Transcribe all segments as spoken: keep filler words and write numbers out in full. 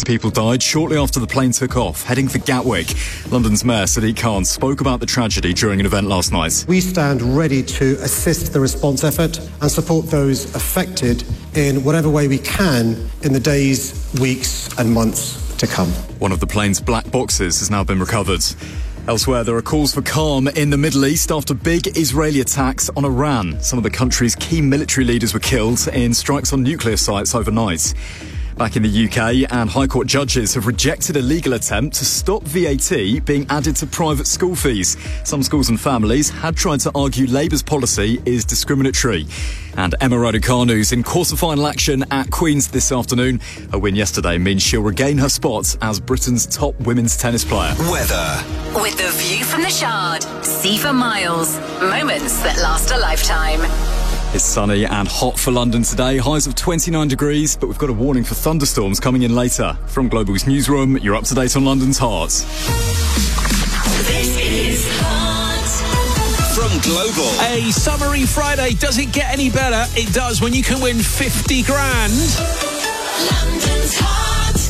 people died shortly after the plane took off, heading for Gatwick. London's Mayor Sadiq Khan spoke about the tragedy during an event last night. We stand ready to assist the response effort and support those affected in whatever way we can in the days, weeks and months to come. One of the plane's black boxes has now been recovered. Elsewhere, there are calls for calm in the Middle East after big Israeli attacks on Iran. Some of the country's key military leaders were killed in strikes on nuclear sites overnight. Back in the U K, and High Court judges have rejected a legal attempt to stop V A T being added to private school fees. Some schools and families had tried to argue Labour's policy is discriminatory. And Emma Raducanu's in quarter-final action at Queen's this afternoon. Her win yesterday means she'll regain her spot as Britain's top women's tennis player. Weather. With the view from the Shard, see for miles. Moments that last a lifetime. It's sunny and hot for London today, highs of twenty-nine degrees, but we've got a warning for thunderstorms coming in later. From Global's newsroom, you're up to date on London's heart. This is Heart. From Global. A summery Friday. Does it get any better? It does when you can win fifty grand. London's Heart.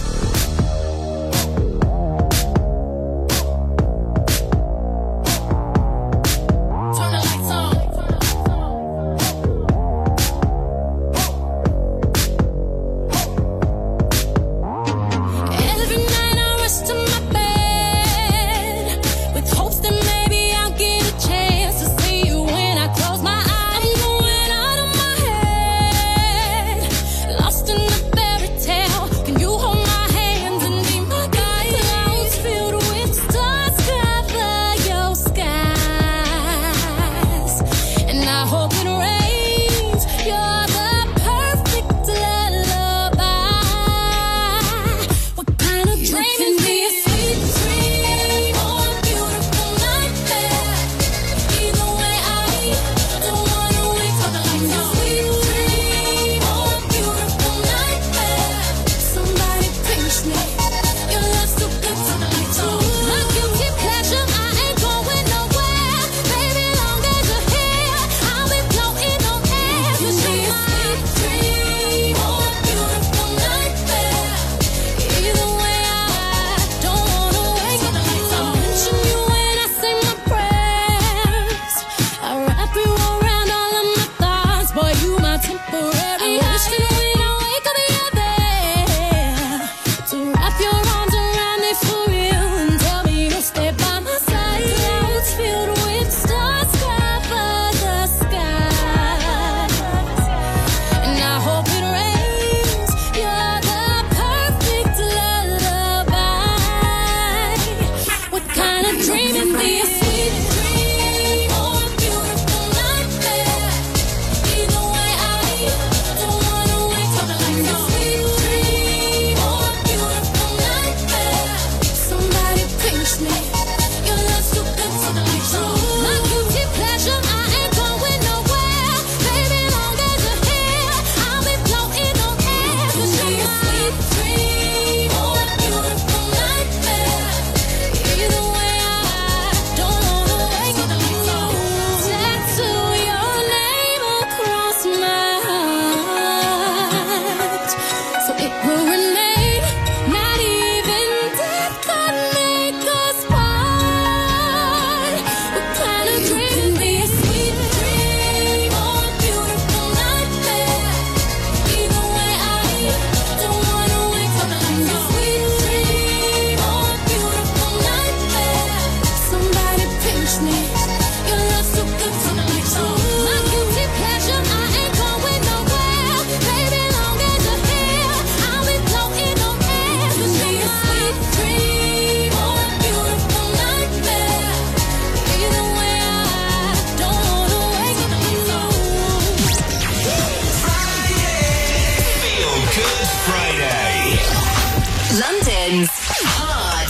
London's Heart.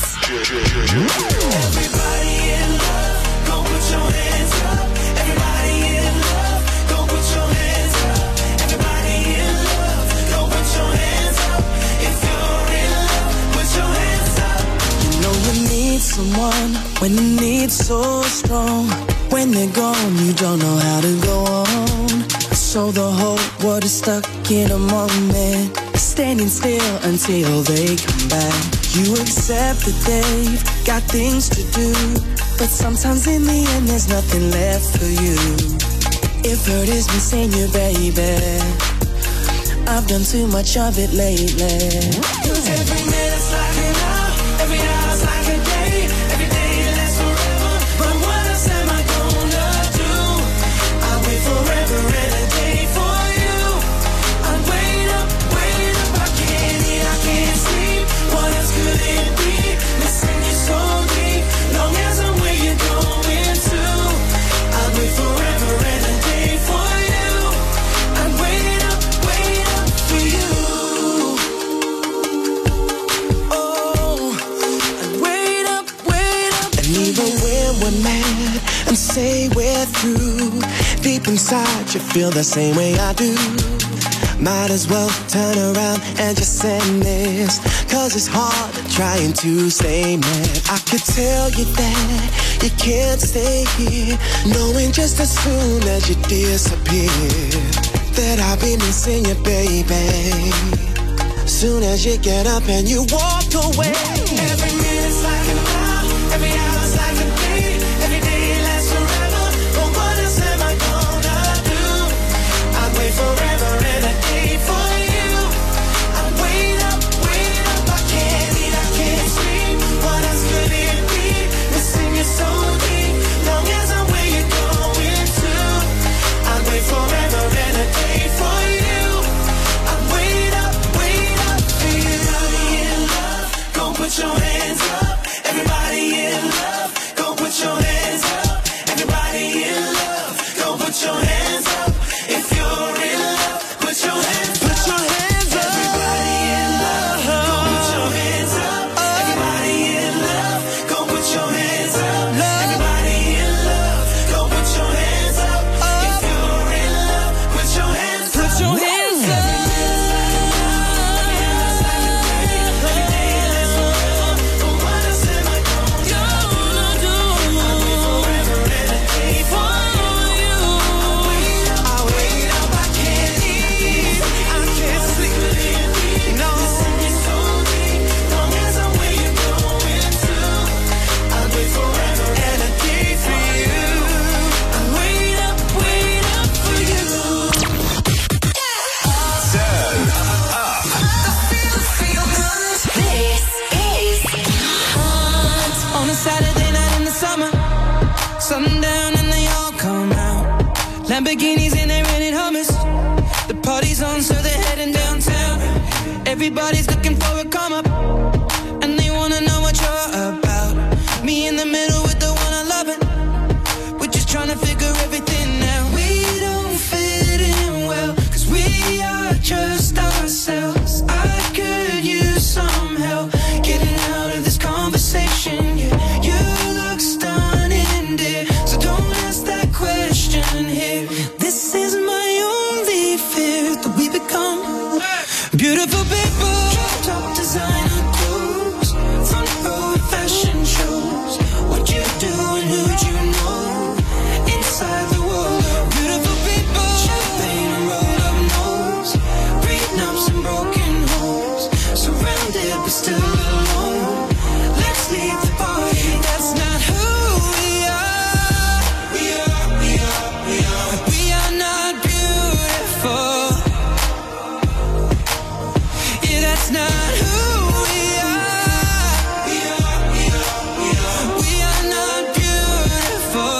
Everybody in love, go put your hands up. Everybody in love, go put your hands up. Everybody in love, go put your hands up. If you're in love, put your hands up. You know you need someone when the need's so strong. When they're gone, you don't know how to go on. So the whole world is stuck in a moment. It's standing still until they come back. You accept that they've got things to do, but sometimes in the end there's nothing left for you. If hurt is missing you, baby, I've done too much of it lately. 'Cause every minute's like an hour, every hour's like a day, every day lasts forever. But what else am I gonna do? I'll wait forever and a day for you. I'll wait up, wait up, I can't eat, I can't sleep. What else could it be? Missing you so deep, long as I'm where you're going to. I'll wait forever and a day for you. I'll wait up, wait up for you. Oh, I'll wait up, wait up. And even when we're mad and say we're through, deep inside you feel the same way I do. Might as well turn around and just send this, 'cause it's hard trying to stay mad. I could tell you that you can't stay here, knowing just as soon as you disappear that I'll be missing you, baby. Soon as you get up and you walk away. Every minute's like an hour, every hour's like a day, every day lasts forever. But what else am I gonna do? I'll wait forever and a day for you. I'll wait up, wait up, I can't eat, I can't sleep. What else could it be? Missing you so deep, long as I'm where you're going to. I'll wait forever and a day for you. I'll wait up, wait up for you. Everybody in love, go put your hands up. Everybody in love, go put your hands up. Everybody in love, go put your hands up. If you're in love, put your hands up. Put your hands up. Everybody in love, go put your hands up. Everybody in love, go put your hands up. Everybody in love, go put your hands up. If you're in love, put your hands up. Put your hands up. Every day lasts forever. But what else am I gonna do? I'll wait forever and a day for you. I'll wait up, I can't eat, I can't sleep. No. Missing you so deep, long as I'm where you're going to. I'll wait forever and a day for you. I'll wait up, wait up for you. This is Hot on a Saturday night in the summer, sundown and they all come out. Lamborghinis and they rented hummus. The party's on, so they're heading downtown. Everybody's looking for a come up, and they wanna know what you're about. Me in the middle with the one I love it. We're just trying to figure everything out. We don't fit in well, 'cause we are just ourselves. I could use some help getting out of this conversation. Yeah, you look stunning, dear, so don't ask that question here. This is my only fear, that we become beautiful people. Top designer clothes, front row at fashion shows. What you do and who'd you know? Inside the world of beautiful people. Champagne and rolled up nose, prenups and broken homes. Surrounded but still alone. Let's leave the party. That's not who we are. We are, we are, we are. We are not beautiful. Yeah, that's not who we are. We are, we are, we are. We are not beautiful.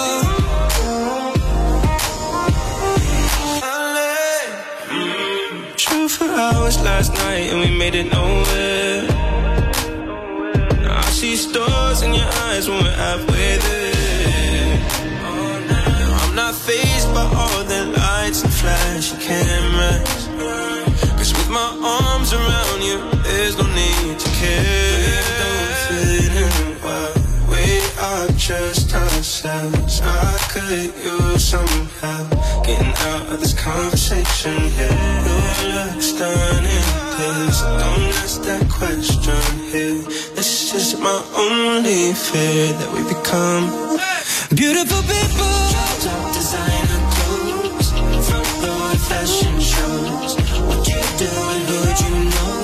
True for hours last night and we made it nowhere. Now I see stars in your eyes when we're halfway there. Now I'm not fazed by all the lights and flashy cameras, 'cause with my arms around you, there's no need to care. Don't fit in well, we are just ourselves. I could use some help getting out of this conversation here. You look stunning, please don't ask that question here. This is my only fear, that we become Beautiful people. Top designer clothes, front row at fashion shows. What you do and who'd you know?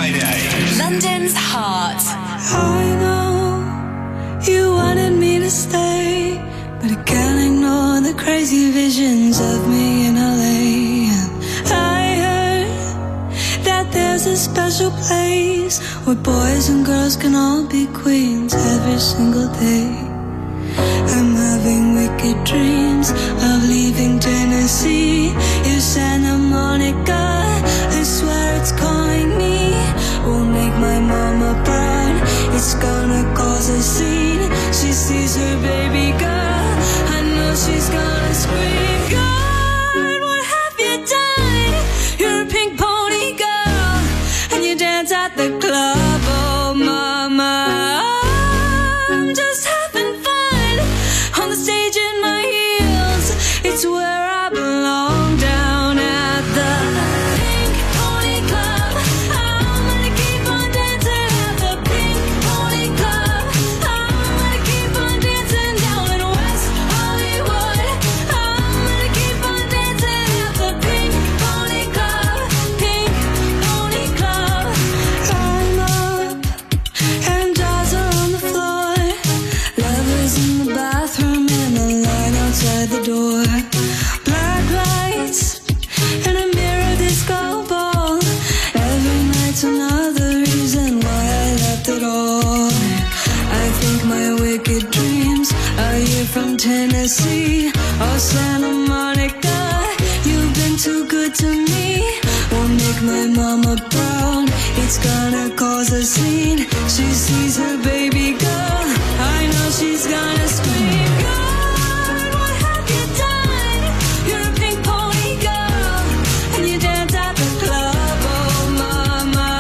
Friday. London's heart. I know you wanted me to stay, but I can't ignore the crazy visions of me in L A. I heard that there's a special place where boys and girls can all be queens every single day. I'm having wicked dreams of leaving Tennessee. You Santa Monica, I swear it's calling me. Will make my mama proud. It's gonna cause a scene. She sees her baby girl, I know she's gonna scream. God, what have you done? You're a pink pony girl, and you dance at the club. Oh mama, I'm just having fun on the stage in my heels. It's where I belong, down at the Pink Pony Club. I'm gonna keep on dancing at the Pink Pony Club. I'm gonna keep on dancing down in West Hollywood. I'm gonna keep on dancing at the Pink Pony Club. Pink Pony Club. I'm up and dolls are on the floor. Lovers in the bathroom and a line outside the door. Black lights and a mirror disco ball. Every night's another reason why I left it all. I think my wicked dreams are you from Tennessee or Santa Monica. You've been too good to me. Won't make my mama proud. It's gonna cause a scene. She sees her baby girl, I know she's gonna scream. God, what have you done? You're a pink pony girl, and you dance at the club. Oh mama,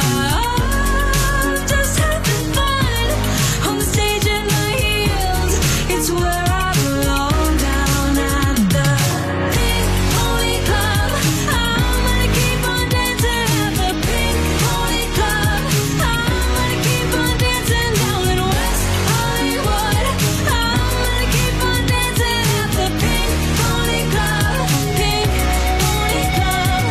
I'm just having fun on the stage in my heels. It's where I belong, down at the Pink Pony Club. I'm gonna keep on dancing at the Pink Pony Club. I'm gonna keep on dancing down in West Hollywood. I'm gonna keep on dancing at the Pink Pony Club. Pink Pony Club.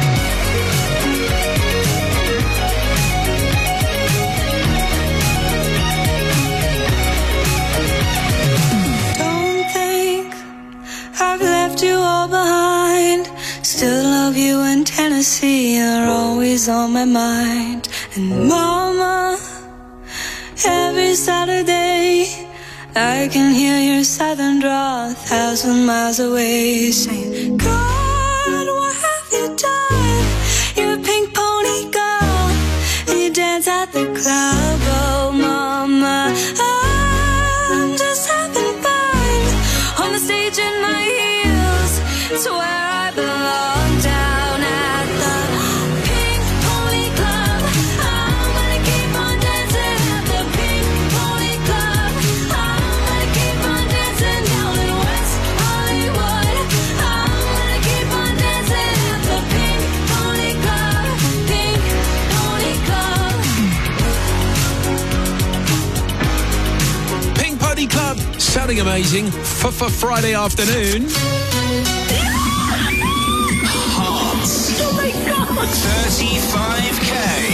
Don't think I've left you all behind. Still love you in Tennessee, you're always on my mind. And mama, every Saturday I can hear your southern drawl a thousand miles away, saying, God, what have you done? You're a pink pony girl, and you dance at the club. Oh mama, I'm just having fun on the stage in my heels. It's where I belong, down at the Pink Pony Club. I'm gonna keep on dancing at the Pink Pony Club. I'm gonna keep on dancing down in West Hollywood. I'm gonna keep on dancing at the Pink Pony Club. Pink Pony Club. Pink Pony Club, sounding amazing for, for Friday afternoon. thirty-five K.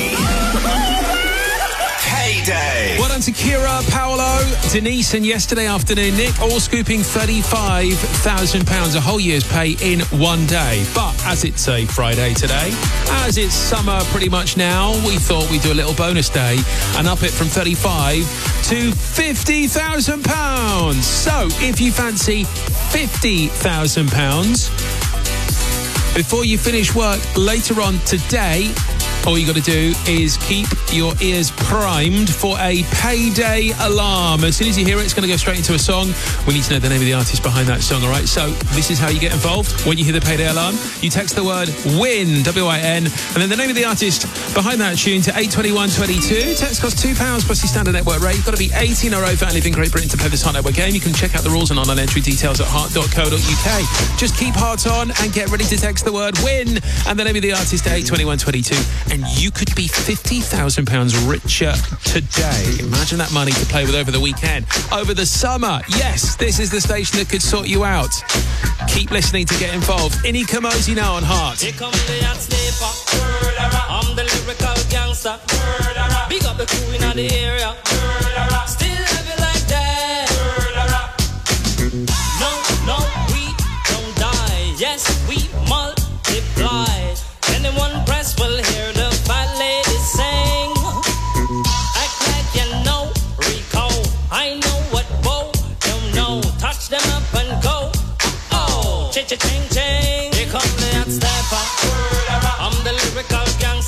Payday. Well done to Kira, Paolo, Denise, and yesterday afternoon, Nick, all scooping thirty-five thousand pounds, a whole year's pay in one day. But as it's a Friday today, as it's summer pretty much now, we thought we'd do a little bonus day and up it from thirty-five to fifty thousand pounds. So if you fancy fifty thousand pounds, before you finish work later on today, all you got to do is keep your ears primed for a payday alarm. As soon as you hear it, it's going to go straight into a song. We need to know the name of the artist behind that song, all right? So this is how you get involved. When you hear the payday alarm, you text the word WIN, W I N, and then the name of the artist behind that tune to eight twenty-one twenty-two. Text costs two pounds plus your standard network rate. You've got to be eighteen or over and live in Great Britain to play this Heart Network game. You can check out the rules and online entry details at heart dot co dot uk. Just keep heart on and get ready to text the word WIN and the name of the artist to eight twenty-one twenty-two. And you could be fifty thousand pounds richer today. Imagine that money to play with over the weekend, over the summer. Yes, this is the station that could sort you out. Keep listening to get involved. Inni Kamosi now on Heart. Here comes the hot stepper. I'm the lyrical gangster.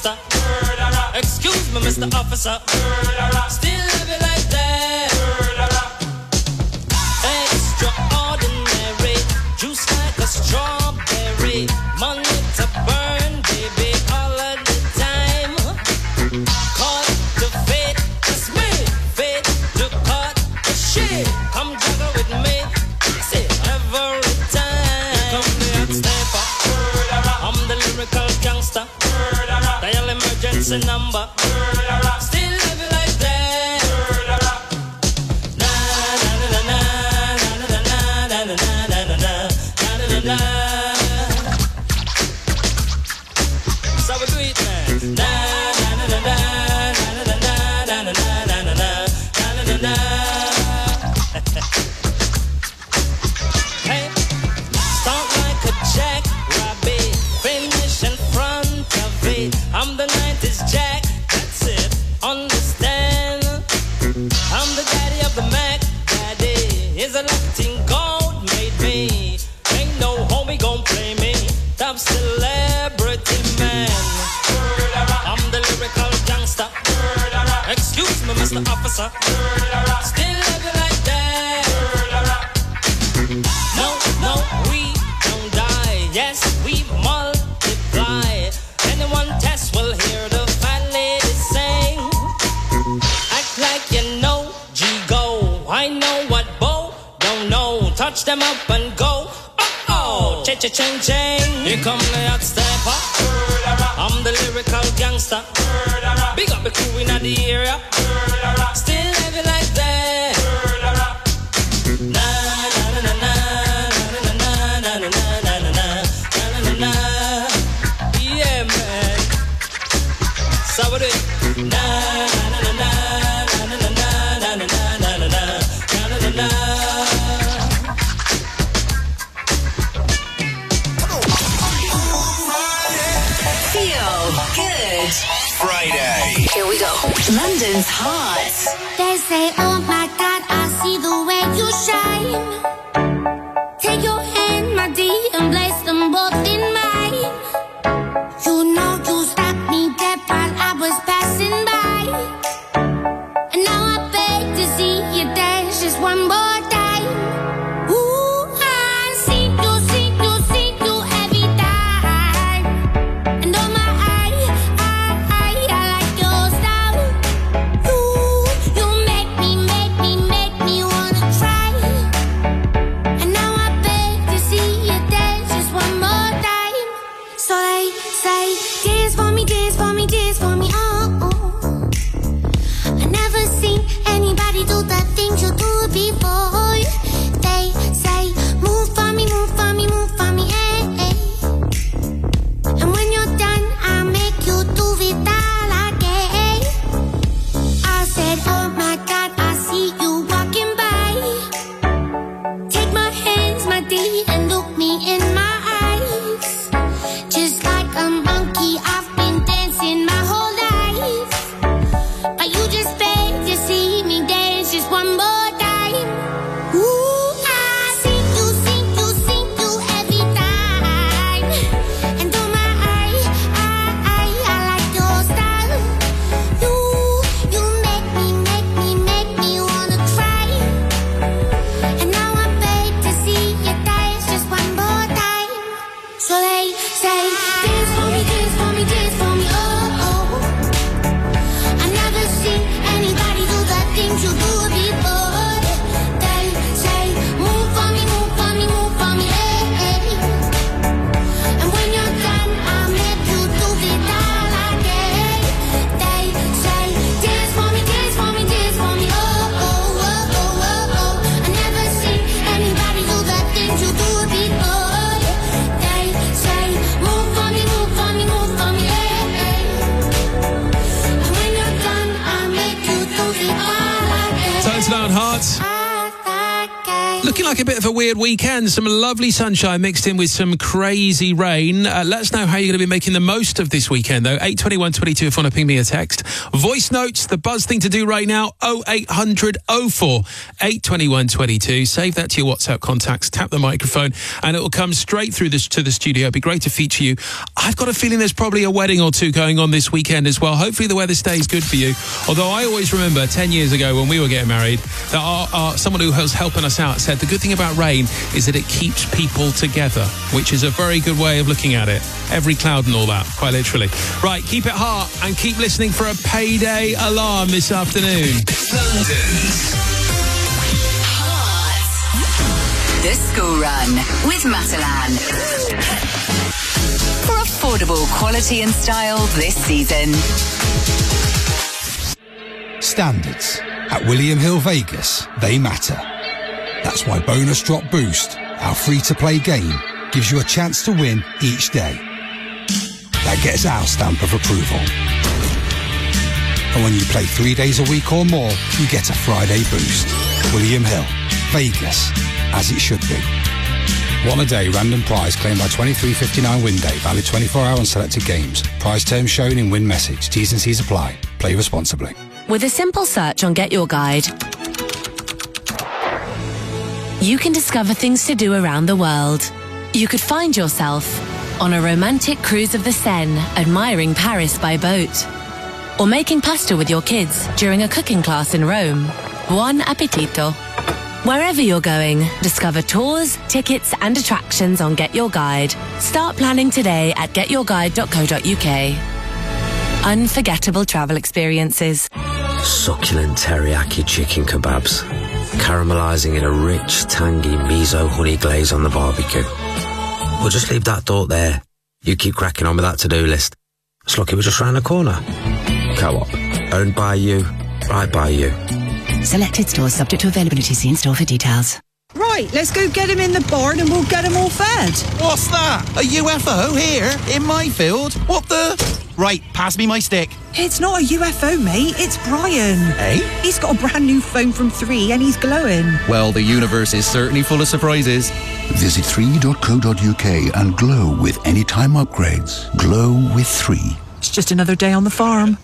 gangster. Excuse me, Mister Officer. Still love you like that. Extraordinary, juice like a strawberry. Money to burn, baby, all of the time. Caught the fate, it's me. Fate to cut the shit. Come juggle with me. See, every time. Come the hot stepper. I'm the lyrical gangster. Dial emergency number. Still love you like that. Na na na na na na na na na na na na. So we do it, man. Na na na na na na na na na na na na na. Hey, start like a jackrabbit, finish in front of it. I'm the nineties Jack, that's it. Understand? I'm the daddy of the Mac. Daddy is a Latin gold made me. Ain't no homie gon' play me. Top celebrity man. I'm the lyrical gangster. Excuse me, Mister Officer. Still love you like that. No, no, we don't die. Yes, we multiply. Anyone test will hear the fat lady sing. Act like you know G-Go. I know what Bo don't know. Touch them up and go. Oh, cha-cha-ching-ching. Here come the hot stepper. I'm the lyrical gangster. Big up the crew in the area. Still love you like that. Na na na na na na na na na na na na na na. Yeah, man. So we do it. Na na na na na na na na na na na na na na. Feel good. Friday. Here we go. London's Heart. They say, oh my God, I see the way you shine. Take your hand, my dear, and place them both in mine. You know you stopped me dead while I was passing by. And now I beg to see you dance just one more time. Ooh, I see you, see you, see you every time. And oh my, I, I, I, I like your style. You, you make me, make me, make me wanna try. And now I beg to see you dance just one more time. So they say, dance for me, dance for me, dance for me, oh, oh. I never seen anybody do the things you do before. They say, move for me, move for me, move for me, eh, eh. And when you're done, I'll make you do it all again. I said, oh my God, I see you walking by. Take my hands, my dear, and look me in my eyes. Just like a monkey, I've been dancing my whole life. But you just beg to see me dance just one more time. Ooh, I see you, see you, see you every time. And oh my, I, I, I, I like your style. You, you make me, make me, make me wanna cry. And now I beg to see you dance just one more time. So they say, dance for me, dance for me, dance for me, oh, oh. I never seen anybody do the things you do before. They say, move for me, move for me, move for me, eh, eh. And when you're done, I'll make you do it all again. They say, dance for me, dance for me, dance for me, oh, oh, oh, oh, oh, oh. I never seen anybody do the things you do before. They say, move for me, move for me, move for me, eh, eh. And when you're done, I'll make you do it all again. Tones Loud Heart. Looking like a bit of a weird weekend. Some lovely sunshine mixed in with some crazy rain. Uh, let us know how you're going to be making the most of this weekend, though. eight twenty-one twenty-two if you want to ping me a text. Voice notes, the buzz thing to do right now, oh eight hundred oh four eight twenty-one twenty-two. Save that to your WhatsApp contacts, tap the microphone, and it will come straight through this to the studio. It'd be great to feature you. I've got a feeling there's probably a wedding or two going on this weekend as well. Hopefully the weather stays good for you. Although I always remember ten years ago when we were getting married, that our, our, someone who was helping us out said the good thing about rain is that it keeps people together, which is a very good way of looking at it. Every cloud and all that, quite literally. Right, keep it hot and keep listening for a payday alarm this afternoon. London's Hot. The School Run with Matalan. For affordable quality and style this season. Standards. At William Hill Vegas, they matter. That's why Bonus Drop Boost, our free-to-play game, gives you a chance to win each day. That gets our stamp of approval. And when you play three days a week or more, you get a Friday boost. William Hill, Vegas, as it should be. One a day random prize claimed by twenty-three fifty-nine win day, valid twenty-four hour on selected games. Prize terms shown in win message. T's and C's apply. Play responsibly. With a simple search on Get Your Guide, you can discover things to do around the world. You could find yourself on a romantic cruise of the Seine, admiring Paris by boat. Or making pasta with your kids during a cooking class in Rome. Buon appetito. Wherever you're going, discover tours, tickets and attractions on Get Your Guide. Start planning today at get your guide dot co dot uk. Unforgettable travel experiences. Succulent teriyaki chicken kebabs, caramelizing in a rich, tangy miso honey glaze on the barbecue. We'll just leave that thought there. You keep cracking on with that to-do list. It's lucky we're just round the corner. Co-op. Owned by you, right by you. Selected stores subject to availability. See in store for details. Right, let's go get him in the barn and we'll get him all fed. What's that? A U F O here? In my field? What the... Right, pass me my stick. It's not a U F O, mate. It's Brian. Eh? He's got a brand new phone from three and he's glowing. Well, the universe is certainly full of surprises. Visit three dot co dot uk and glow with anytime upgrades. Glow with three. It's just another day on the farm.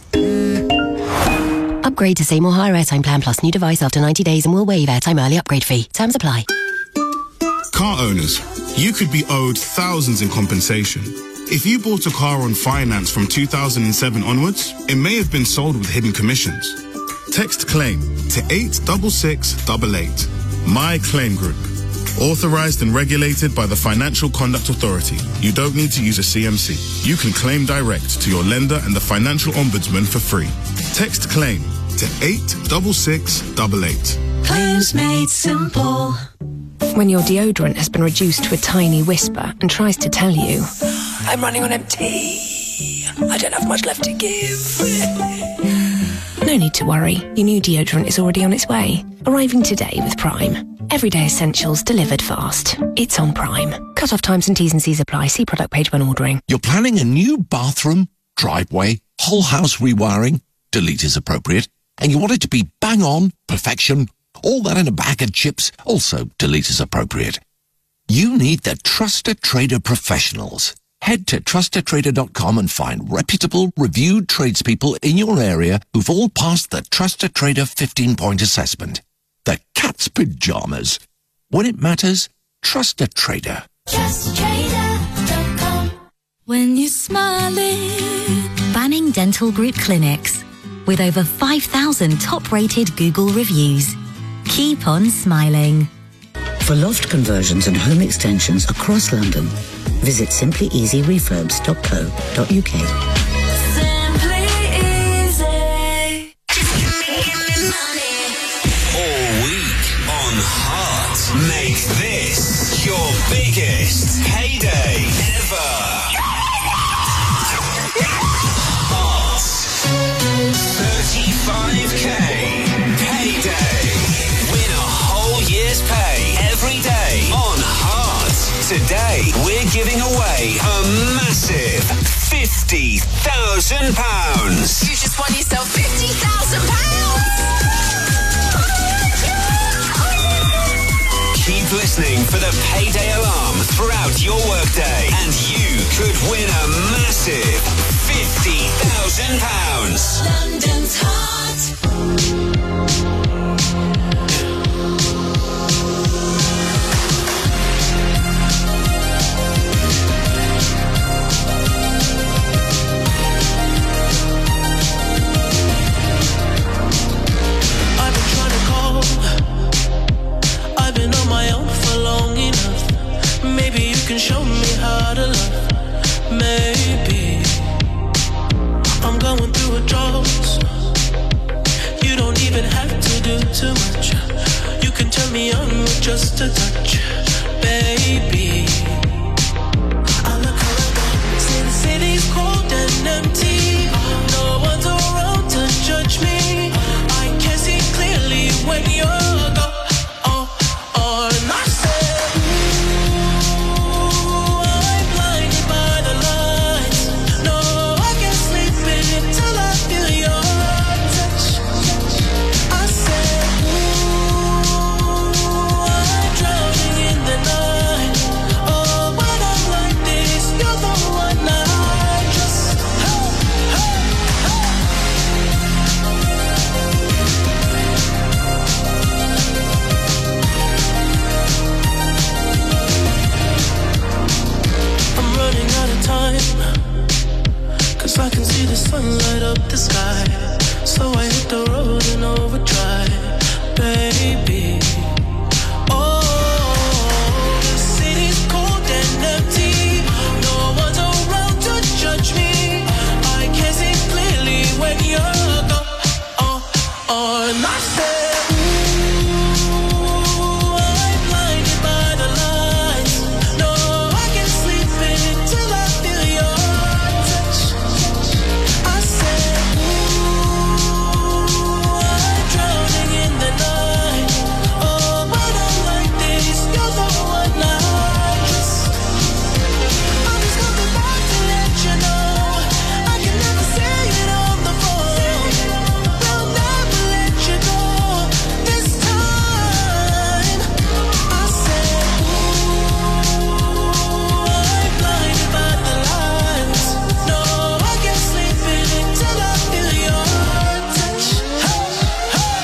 Upgrade to Seymour Higher Airtime Plan Plus new device after ninety days and we'll waive airtime early upgrade fee. Terms apply. Car owners, you could be owed thousands in compensation. If you bought a car on finance from two thousand seven onwards, it may have been sold with hidden commissions. Text CLAIM to eight six six eight eight. My Claim Group. Authorized and regulated by the Financial Conduct Authority. You don't need to use a C M C. You can claim direct to your lender and the Financial Ombudsman for free. Text CLAIM to eight six six eight eight. Claims made simple. When your deodorant has been reduced to a tiny whisper and tries to tell you, I'm running on empty, I don't have much left to give. No need to worry, your new deodorant is already on its way. Arriving today with Prime. Everyday essentials delivered fast. It's on Prime. Cut-off times and T's and C's apply. See product page when ordering. You're planning a new bathroom, driveway, whole house rewiring, delete is appropriate, and you want it to be bang on, perfection, all that in a bag of chips, also delete is appropriate. You need the Trusted Trader professionals. Head to trusted trader dot com and find reputable, reviewed tradespeople in your area who've all passed the Trusted Trader fifteen-point assessment. The cat's pajamas. When it matters, trust a trader. trust trader dot com. When you're smiling. Banning Dental Group Clinics. With over five thousand top-rated Google reviews. Keep on smiling. For loft conversions and home extensions across London, visit simply easy refurbs dot co dot uk. Simply easy. All week on Heart. Make this your biggest payday ever. Heart. thirty-five k payday. Win a whole year's pay every day on Heart. Today we're giving away a massive fifty thousand pounds. You just won yourself fifty thousand pounds. Keep for the payday alarm throughout your workday, and you could win a massive fifty thousand pounds. London's Heart. I've been trying to call. I've been on my own for long enough. Maybe you can show me how to love. Maybe I'm going through a drought. You don't even have to do too much. You can turn me on with just a touch, baby. I look around, see the city's cold and empty. No one's around to judge me. I can see clearly when you're gone. Oh, oh, and I said, ooh, I'm blinded by the lights. No, I can't sleep until I feel your touch. I said, ooh, I'm drowning in the night. Oh, when I'm like this, you're the one I just, hey, hey, hey. I'm running out of time, 'cause I can see the sun light up the sky. So I hit the road in overdrive, baby. Oh, the city's cold and empty. No one's around to judge me. I can see clearly when you're gone. Oh, oh, and I said, ooh, I'm blinded by the lights. No, I can't sleep until I feel your touch. I said, ooh, I'm drowning in the night. Oh, when I'm like this, you're the one I just. I'm just coming back to let you know I can never say it on the phone. I'll never let you go this time. I said, ooh, I'm blinded by the lights. No, I can't sleep until I feel your touch. Hey, hey,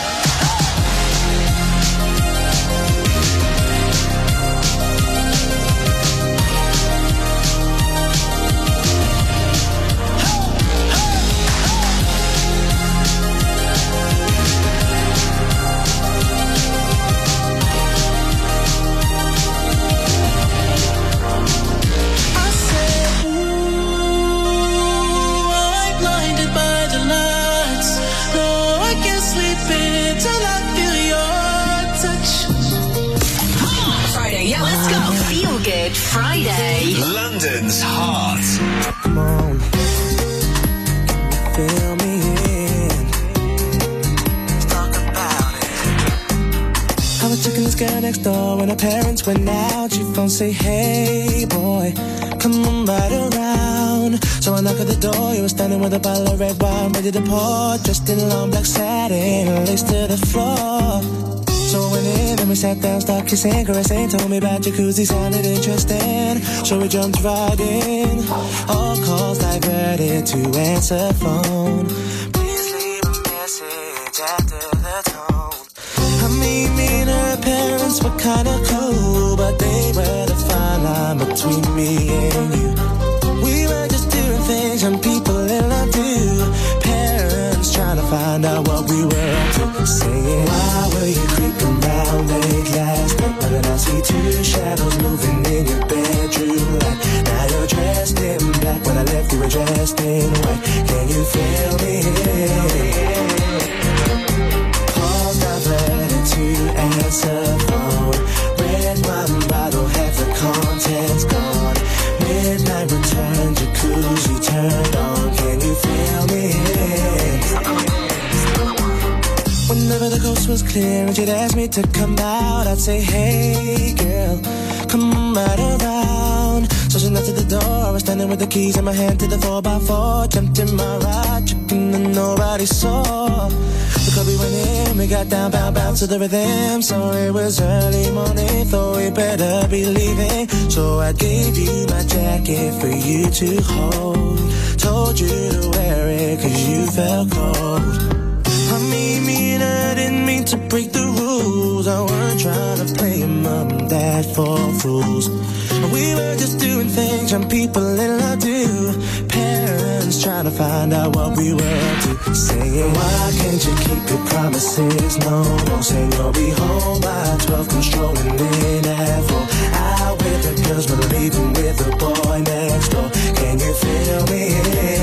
I said, ooh, I'm blinded by the lights. No, I can't sleep until I feel your touch. Friday, yeah, let's go. Feel Good Friday. London's Heart. Come on, fill me in. Let's talk about it. I was checking this girl next door when her parents went out. She phone say, hey boy, come on right around. So I knock at the door, you were standing with a bottle of red wine ready to pour, dressed in long black satin, lace to the floor. So I went in and we sat down, started kissing, caressing, told me about jacuzzi, sounded interesting. So we jumped right in, all calls diverted to answer phone. Please leave a message after the tone. I mean, me and her parents were kinda cool, but they were the fine line between me and you. We were just doing things and people in love do. Parents trying to find out what we were up to. Saying, why were you creeping round late last night? But then I see two shadows moving in your bedroom light. Now you're dressed in black, when I left you were dressed in white. Can you feel me? Paul's diverted to answer phone. Red wine bottle, half the contents gone. Midnight return, jacuzzi turned on. Can you feel me? Whenever the coast was clear and she'd ask me to come out, I'd say, hey girl, come right around. So she knocked at the door, I was standing with the keys in my hand to the four by four. Jumped in my ride, tripping and nobody saw. The club we went in, we got down, bound, bound to the rhythm. So it was early morning, thought we better be leaving. So I gave you my jacket for you to hold. Told you to wear it cause you felt cold. I mean, mean, I didn't mean to break the rules. I weren't trying to play mom and dad for fools. We were just doing things young people in love do. Parents trying to find out what we were up to. Saying, why can't you keep your promises? No, no, saying you'll be home by twelve, controlling in at four. Out with the girls, but leaving with the boy next door. Can you feel me?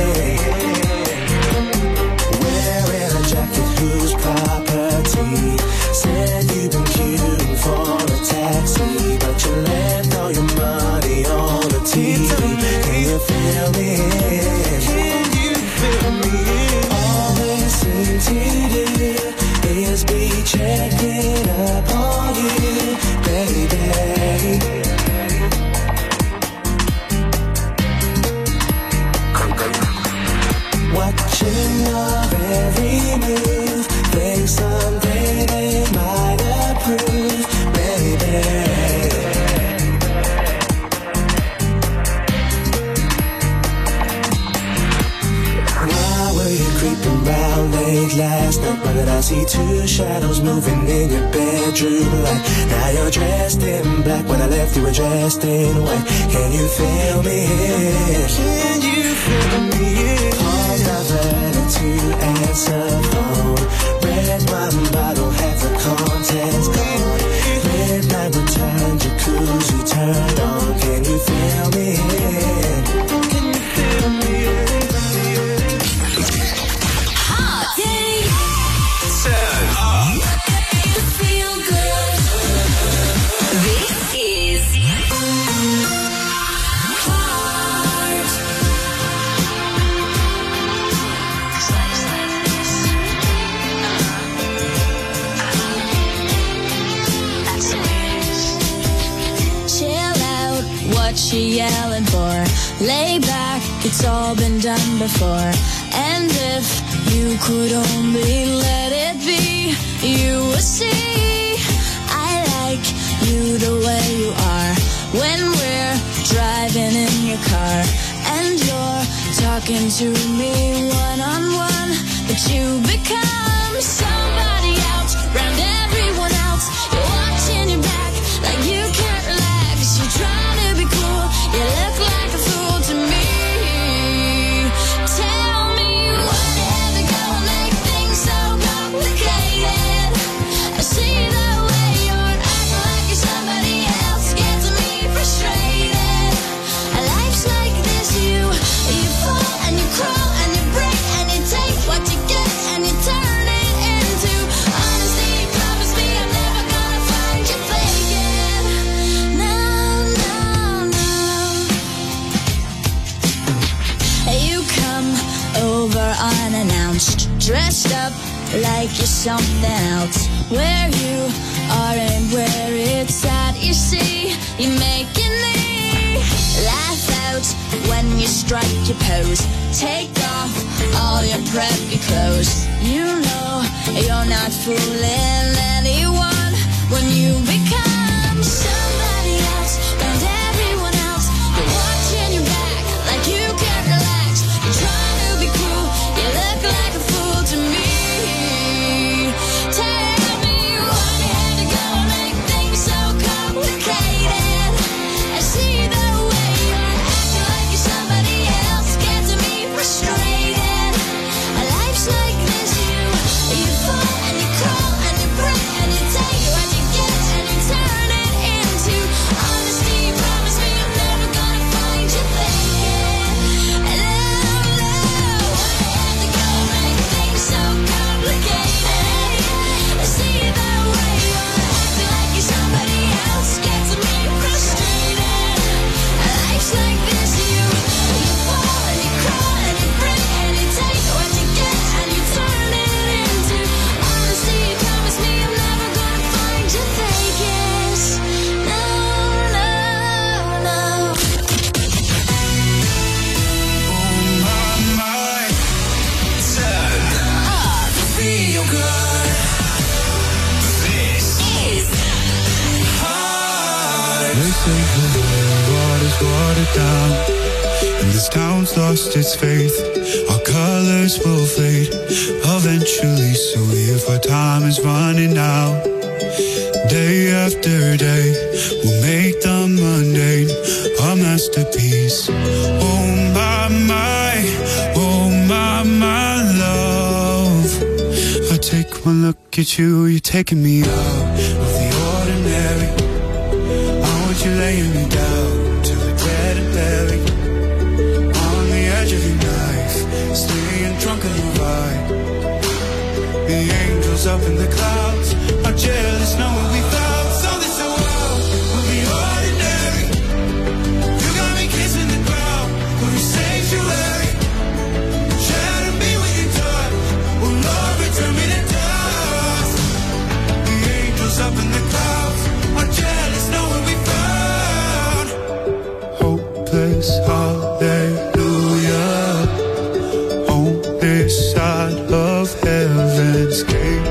Wearing a jacket whose property. Said you've been queuing for a taxi, but you left all your money on the T V. Can you feel me? Can you feel me? All they seem to do is be checking up on you, baby. Watching your every move, think someday they might approve, baby. Why were you creeping round late last night? Why did I see two shadows moving in your bedroom light? Now you're dressed in black, when I left you were dressed in white. Can you feel me? Can you feel me? Diverted to answer phone. Red wine bottle had the contents gone. Midnight return, jacuzzi turned on. Can you feel me? Can you feel me? Hot. Turn up. Feel good. This is she yelling for? Lay back, it's all been done before. And if you could only let it be, you would see I like you the way you are. When we're driving in your car and you're talking to me one-on-one, but you become somebody else around everyone else. You're watching your back like you can't relax. You're trying to be cool, you look like a fool to me. Tell me what had to go and make things so complicated. I see the way you're acting like you're somebody else, gets me frustrated. Life's like this, you you fall and you crawl and you break and you take what you get and you turn it into honesty. Promise me I'm never gonna find you faking. No, no, no. You come over unannounced, dressed up like you're something else. Where you are and where it's at, you see, you're making me laugh out when you strike your pose. Take off all your preppy clothes. You know you're not fooling anyone when you become somebody else and everyone else. You're watching your back like you can't relax. You're trying to be cool, you look like a fool to me. Tell me what had to go and make things so complicated. I see the way you're acting like you're somebody else, gets me frustrated. Life's like this, you you fall and you crawl and you break and you take what you get and you turn it into silver where water's watered down, and this town's lost its faith. Our colors will fade eventually, so if our time is running out, day after day, we'll make the mundane a masterpiece. Oh my, my, oh my, my love. I take one look at you, you're taking me out of the ordinary. I want you laying me down till we're dead and buried, on the edge of your knife, staying drunk on your vibe. The angels up in the clouds are jealous knowing we found something so wild. We'll be ordinary. You got me kissing the ground for your sanctuary. Shadow me when you're done. Oh Lord, return me to dust. The angels up in the clouds are jealous knowing we found hopeless hallelujah on this side of heaven's gate.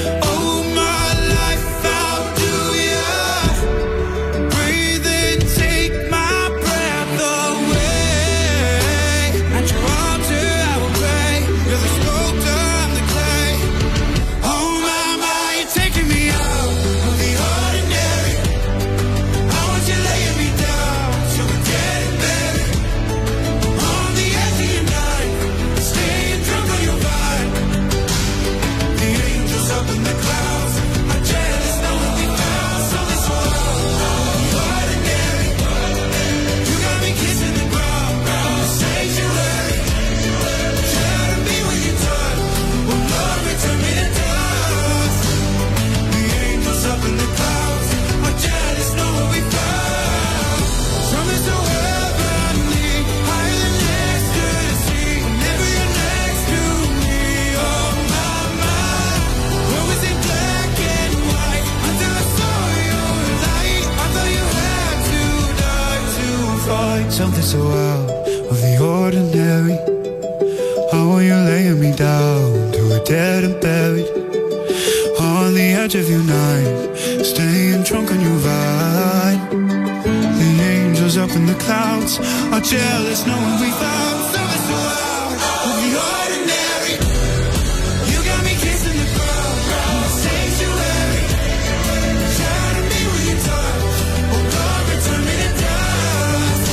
Something so out of the ordinary. How are you laying me down to a dead and buried, on the edge of your night, staying drunk on your vibe. The angels up in the clouds are jealous knowing we found something so out of the ordinary. You got me kissing the ground, the sanctuary. Shadow me when you touch. Oh God, return me to dust.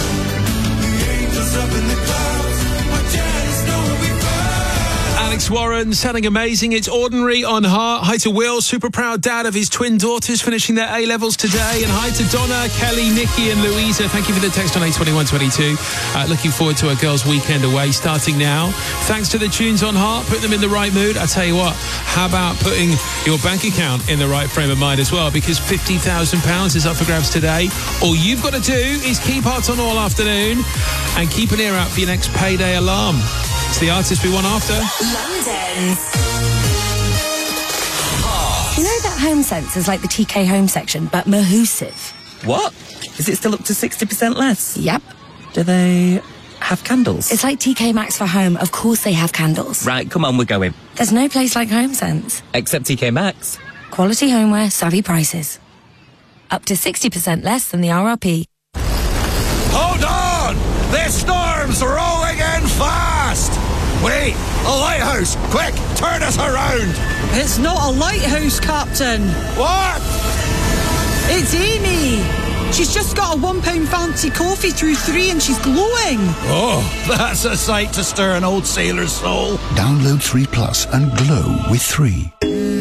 Up in the clouds, are jealous knowing we found. Alex Warren sounding amazing. It's Ordinary on Heart. Hi to Will, super proud dad of his twin daughters finishing their A-levels today. And hi to Donna, Kelly, Nikki and Louisa. Thank you for the text on eight twenty-one twenty-two. Uh, looking forward to a girls' weekend away starting now. Thanks to the tunes on Heart. Put them in the right mood. I tell you what, how about putting your bank account in the right frame of mind as well, because fifty thousand pounds is up for grabs today. All you've got to do is keep Heart on all afternoon and keep an ear out for your next payday alarm. It's the artist we want after. London's. You know that Home Sense is like the T K Home section, but Mahusive. What? Is it still up to sixty percent less? Yep. Do they have candles? It's like T K Maxx for home. Of course they have candles. Right, come on, we're going. There's no place like Home Sense. Except T K Maxx. Quality homeware, savvy prices. Up to sixty percent less than the R R P. Hold on! This storm's rolling in fast! Wait, a lighthouse! Quick, turn us around! It's not a lighthouse, Captain. What? It's Amy. She's just got a one pound fancy coffee through three and she's glowing. Oh, that's a sight to stir an old sailor's soul. Download three Plus and glow with three.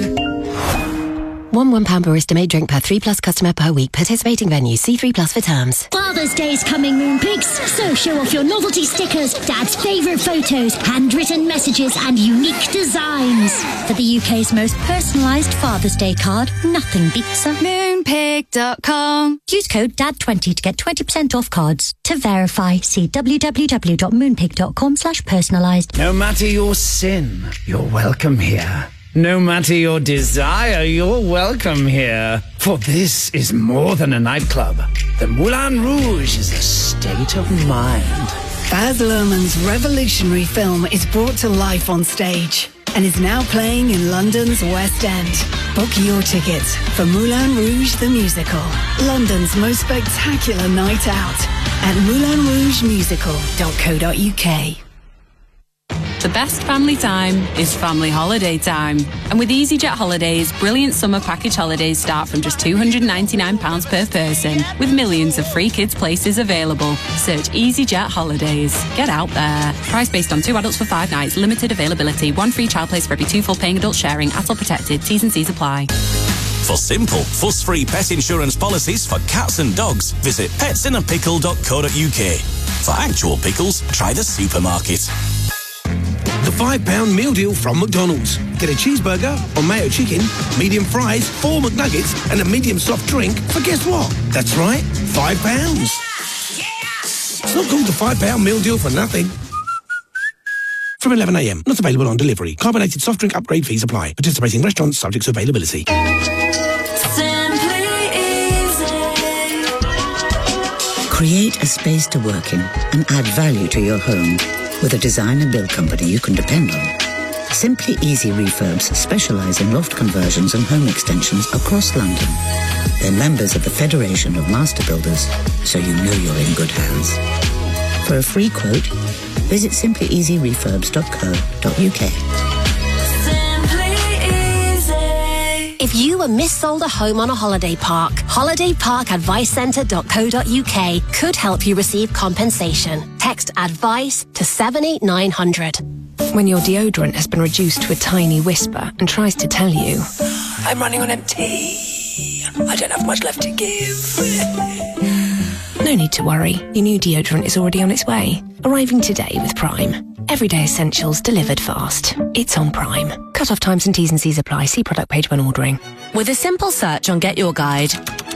One one pound barista made drink per three Plus customer per week. Participating venues. See three Plus for terms. Father's Day's coming, Moonpigs. So show off your novelty stickers, Dad's favourite photos, handwritten messages and unique designs. For the U K's most personalised Father's Day card, nothing beats a moonpig dot com. Use code D A D twenty to get twenty percent off cards. To verify, see w w w dot moonpig dot com slash personalised. No matter your sin, you're welcome here. No matter your desire, you're welcome here. For this is more than a nightclub. The Moulin Rouge is a state of mind. Baz Luhrmann's revolutionary film is brought to life on stage. and is now playing in London's West End. Book your tickets for Moulin Rouge the Musical, London's most spectacular night out at moulin rouge musical dot co dot uk. The best family time is family holiday time. And with EasyJet Holidays, brilliant summer package holidays start from just two hundred ninety-nine pounds per person, with millions of free kids places available. Search EasyJet Holidays. Get out there. Price based on two adults for five nights, limited availability, one free child place for every two full paying adults sharing, A T L protected, T's and C's apply. For simple, fuss-free pet insurance policies for cats and dogs, visit pets in a pickle dot co dot uk. For actual pickles, try the supermarket. The five pound meal deal from McDonald's. Get a cheeseburger or mayo chicken, medium fries, four McNuggets, and a medium soft drink for guess what? That's right, five pounds. It's not called the five pound meal deal for nothing. From eleven a m. Not available on delivery. Carbonated soft drink upgrade fees apply. Participating restaurants subject to availability. Create a space to work in and add value to your home with a designer build company you can depend on. Simply Easy Refurbs specialise in loft conversions and home extensions across London. They're members of the Federation of Master Builders, so you know you're in good hands. For a free quote, visit simply easy refurbs dot co dot uk. If you were missold a home on a holiday park, holiday park advice centre dot co dot uk could help you receive compensation. Text ADVICE to seven eight nine hundred. When your deodorant has been reduced to a tiny whisper and tries to tell you, I'm running on empty. I don't have much left to give. no need to worry. Your new deodorant is already on its way. Arriving today with Prime. Everyday essentials delivered fast. It's on Prime. Cut-off times and T's and C's apply. See product page when ordering. With a simple search on Get Your Guide,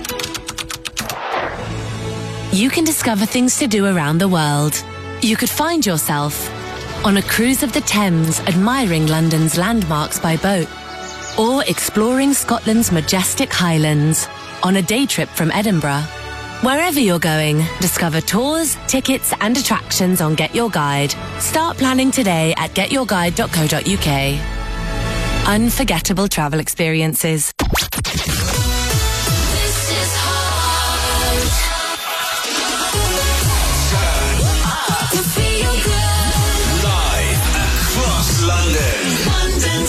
you can discover things to do around the world. You could find yourself on a cruise of the Thames, admiring London's landmarks by boat, or exploring Scotland's majestic Highlands on a day trip from Edinburgh. Wherever you're going, discover tours, tickets and attractions on Get Your Guide. Start planning today at get your guide dot co dot uk. Unforgettable travel experiences. London. London.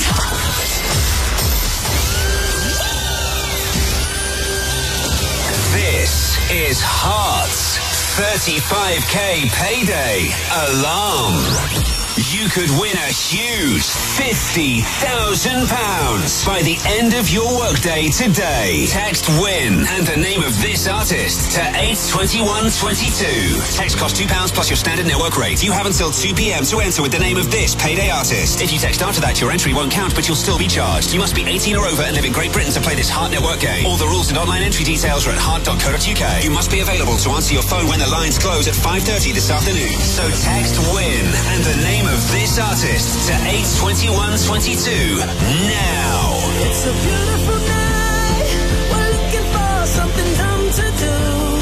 This is Hearts thirty-five K Payday Alarm. You could win a huge fifty thousand pounds by the end of your workday today. Text WIN and the name of this artist to eight two one two two. Text costs two pounds plus your standard network rate. You have until two p m to enter with the name of this payday artist. If you text after that, your entry won't count, but you'll still be charged. You must be eighteen or over and live in Great Britain to play this Heart Network game. All the rules and online entry details are at heart dot co dot uk. You must be available to answer your phone when the lines close at five thirty this afternoon. So text WIN and the name of this artist to eight two one two two now. It's a beautiful night. We're looking for something dumb to do.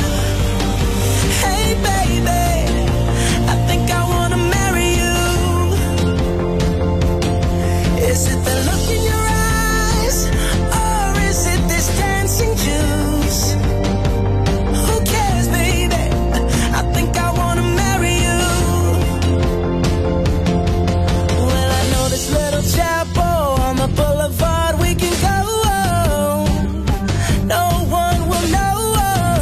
Hey baby, I think I wanna marry you. Is it the look in your eyes, or is it this dancing juice? Who cares, baby? I think I wanna marry you. Well, I know this little chapel on the boulevard we can go. No one will know.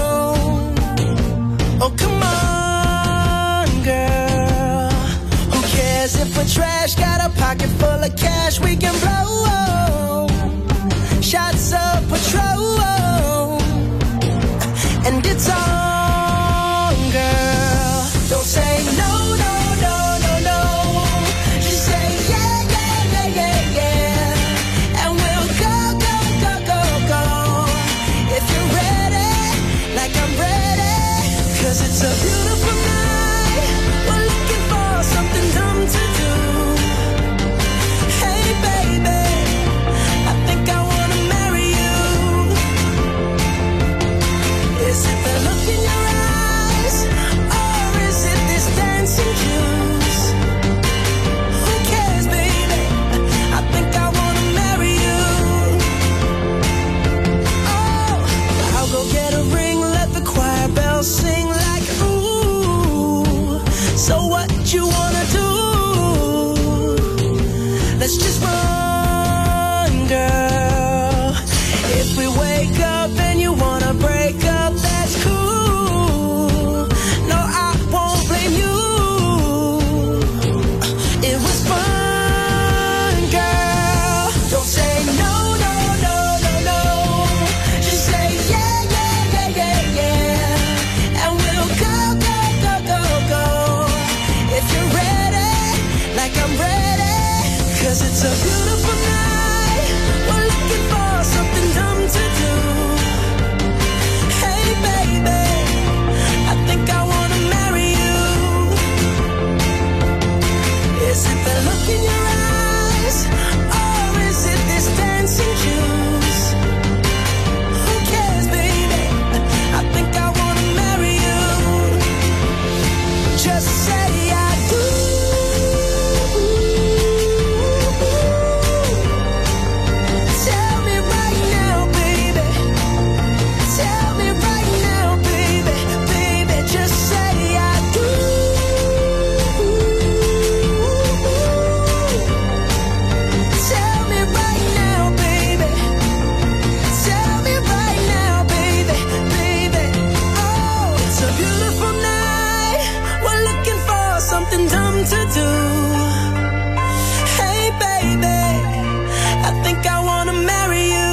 Oh, come on, girl. Who cares if we're trash? Got a pocket full of cash we can blow. Shots of Patrol, and it's on, girl. Don't say no, no, no, no, no. Just say yeah, yeah, yeah, yeah, yeah. And we'll go, go, go, go, go. If you're ready, like I'm ready. Cause it's a beautiful night. We're looking for something dumb to do. Hey, baby. girl. If we wake up and you wanna break up, that's cool. No, I won't blame you. It was fun, girl. Don't say no, no, no, no, no. Just say yeah, yeah, yeah, yeah, yeah. And we'll go, go, go, go, go. If you're ready, like I'm ready. Cause it's a beautiful night. We're looking for something dumb to do. Hey baby, I think I wanna marry you. Is it the look in your eyes, or is it this dancing juice? Who cares, baby? I think I wanna marry you. Just say I do. Tell me right now, baby. Tell me right now, baby. Baby, just say I do. Tell me right now, baby. Tell me right now, baby. Baby, oh, it's a beautiful night. We're looking for something dumb to do. Hey, baby, I think I wanna marry you.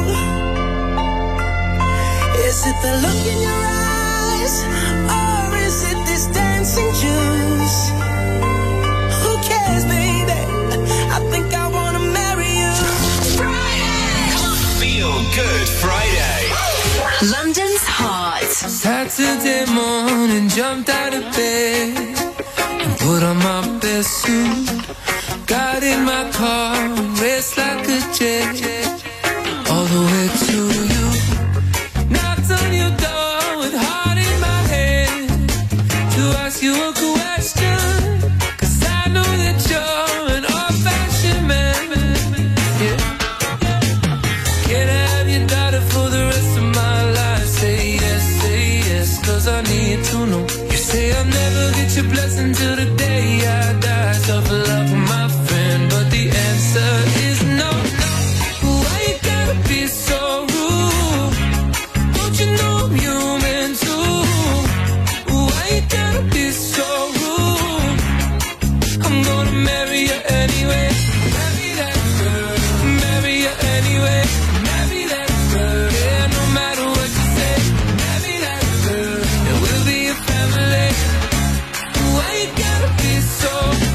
Is it the look in your eyes, or is it this dancing juice? Who cares, baby? I think I wanna marry you. Feel Good Friday. London's Heart. Saturday morning, jumped out of bed and put on my best suit. Got in my car and raced like a jet all the way to you. Knocked on your door with heart in my head to ask you a question. Cause I know that you're an old-fashioned man. Yeah. Can I have your daughter for the rest of my life? Say yes, say yes, cause I need to know. You say I'll never get your blessing till the day I die. Tough luck, my friend, but the answer is no. Why you gotta be so rude? Don't you know I'm human too? Why you gotta be so rude? I'm gonna marry you anyway. Marry that girl. Marry you anyway. Marry that girl. Yeah, no matter what you say. Marry that girl. And we'll be a family. Why you gotta be so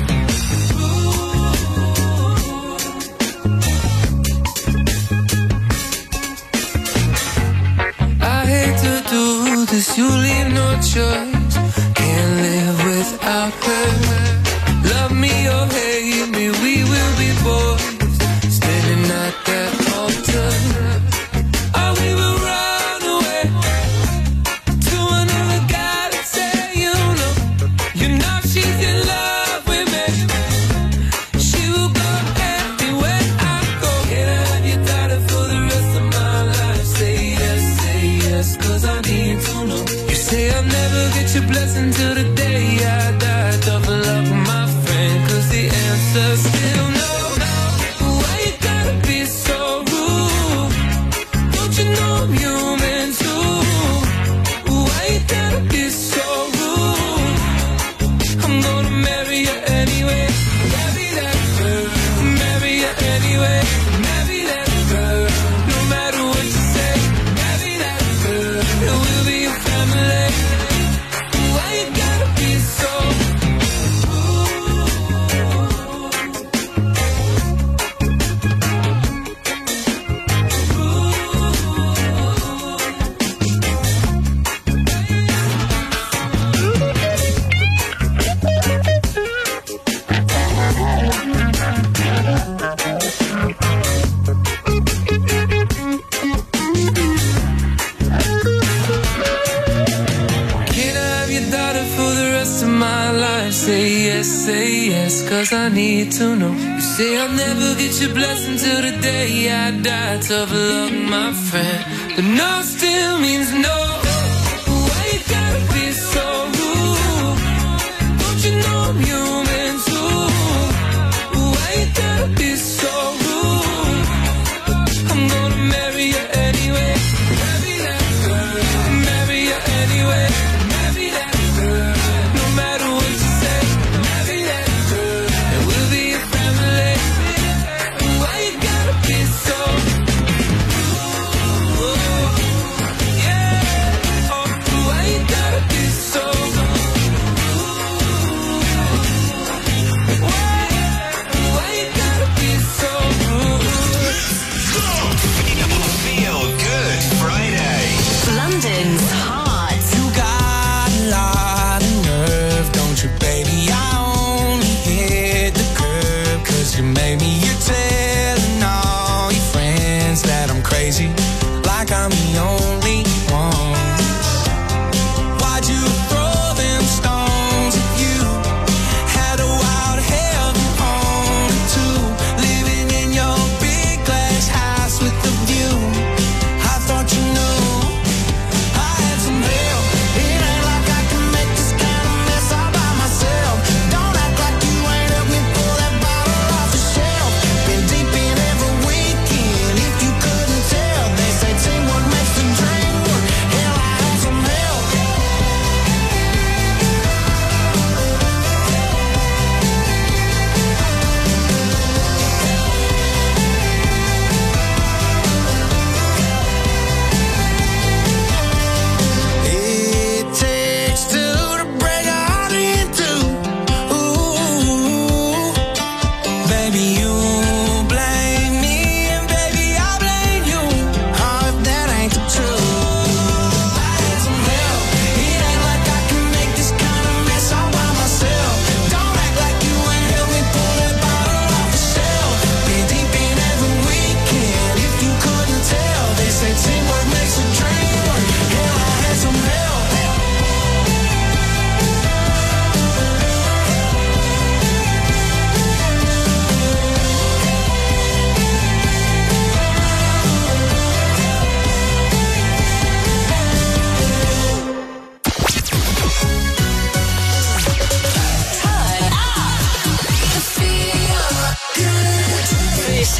I hate to do this, you leave no choice. Can't live without her. Love me or hate me, we will be boys. Standing at that altar. Or we will run away to another guy that say you know. You know she's in love with me. She will go everywhere I go. Can I have your daughter for the rest of my life? Say yes, say yes, cause I need to know. You say I'll never get your blessing till the day I die. Tough luck, my friend, cause the answer's still no. Why you gotta be so rude? Don't you know I'm human too? Why you gotta be so rude? I'm gonna marry you anyway. Marry that girl. Marry you anyway. Marry that girl. No matter what you say. Marry that girl. And we'll be a family. Why you gotta be so cause I need to know. You say I'll never get your blessing till the day I die. Tough luck, my friend, but no still means no. Why you gotta be so rude? Don't you know I'm human too? Why you gotta be so rude?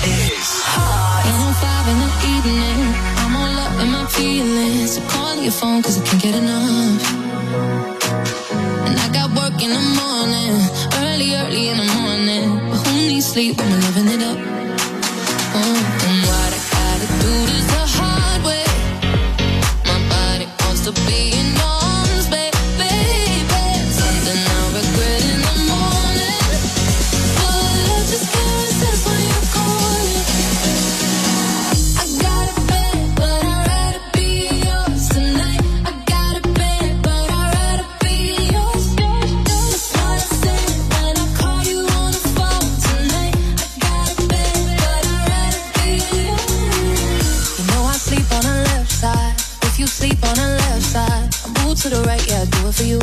is Ain't on five in the evening. I'm all up in my feelings. So call your phone cause I can't get enough. And I got work in the morning. Early, early in the morning. But who needs sleep when we're living it up? Oh, and what I gotta do this the hard way. My body wants to be in arms, baby, baby. Something I regret in the morning. But I just can't resist when you're calling. I got a bed, but I'd rather be yours tonight. I got a bed, but I'd rather be yours. That's what I said when I call you on the phone tonight. I got a bed, but I'd rather be yours. You know I sleep on the left side. If you sleep on the left side, I move to the right, yeah, I do it for you.